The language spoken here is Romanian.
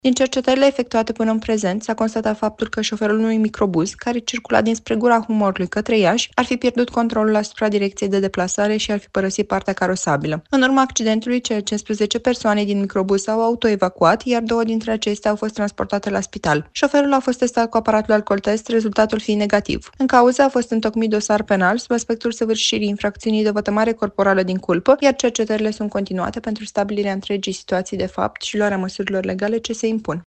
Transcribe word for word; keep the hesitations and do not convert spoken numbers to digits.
Din cercetările efectuate până în prezent, s-a constatat faptul că șoferul unui microbuz, care circula dinspre Gura Humorului către Iași, ar fi pierdut controlul asupra direcției de deplasare și ar fi părăsit partea carosabilă. În urma accidentului, cele cincisprezece persoane din microbuz s-au autoevacuat, iar două dintre acestea au fost transportate la spital. Șoferul a fost testat cu aparatul alcool test, rezultatul fiind negativ. În cauză a fost întocmit dosar penal sub aspectul săvârșirii infracțiunii de vătămare corporală din culpă, iar cercetările sunt continuate pentru stabilirea întregii situații de fapt și luarea măsurilor legale ce se impun.